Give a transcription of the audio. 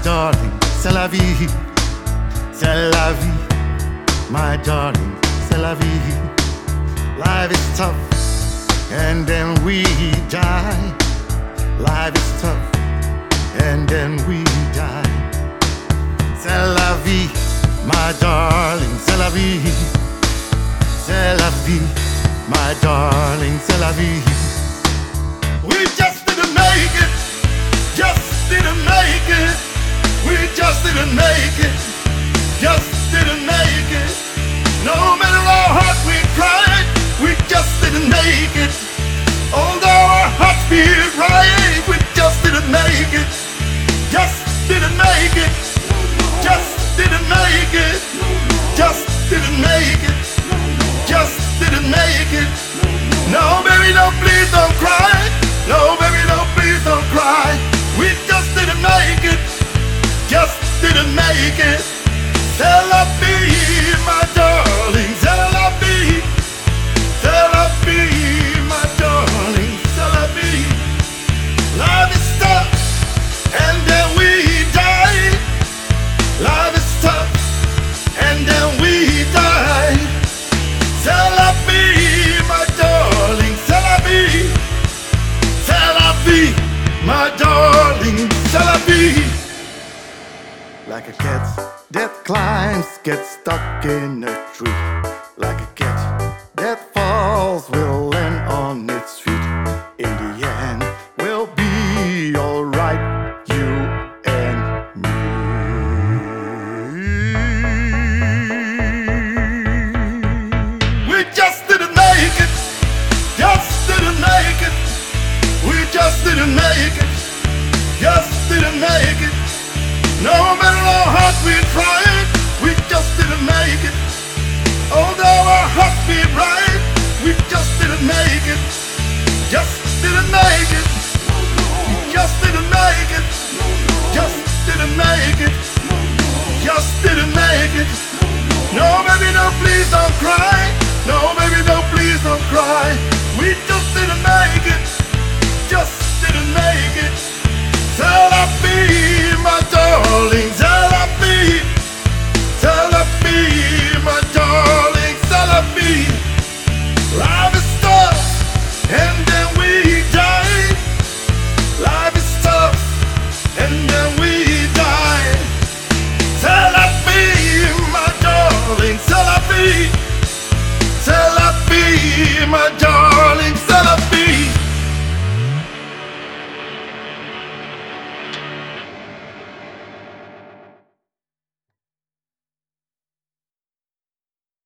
darling, c'est la vie, my darling, c'est la vie. Life is tough, and then we die. Life is tough, and then we die. C'est la vie, my darling, c'est la vie. C'est la vie, my darling, c'est la vie. We just didn't make it, just didn't make it. We just didn't make it, just didn't make it. No matter how hard we tried, we just didn't make it. Although our hearts beat right, we just didn't make it, just didn't make it, just didn't make it, just didn't make it, just didn't make it. No, baby, no, please don't cry. No, baby, no, please don't cry. We just didn't make it, just didn't make it. C'est la vie, my darling, c'est la vie, c'est la vie, my darling, c'est la vie. Life is tough, and then we die. Life is tough, and then we die. C'est la vie, my darling, c'est la vie. C'est la vie, my darling, c'est la vie. Like a cat that climbs, gets stuck in a tree. Like a cat that falls, will land on its feet. In the end, we'll be alright, you and me. We just didn't make it, just didn't make it. We just didn't make it, just didn't make it. No matter how hard we tried, we just didn't make it. Although our hearts beat right, we just didn't make it, just didn't make it. We just didn't make it, just didn't make it, just didn't make it. No, baby, no, please don't cry. No, baby, no, please don't cry. We just didn't make it, just didn't make it. C'est la vie, my darling, c'est la vie. C'est la vie, my darling, c'est la vie. Life is tough, and then we die. Life is tough, and then we die. C'est la vie, my darling, c'est la vie. C'est la vie, my darling.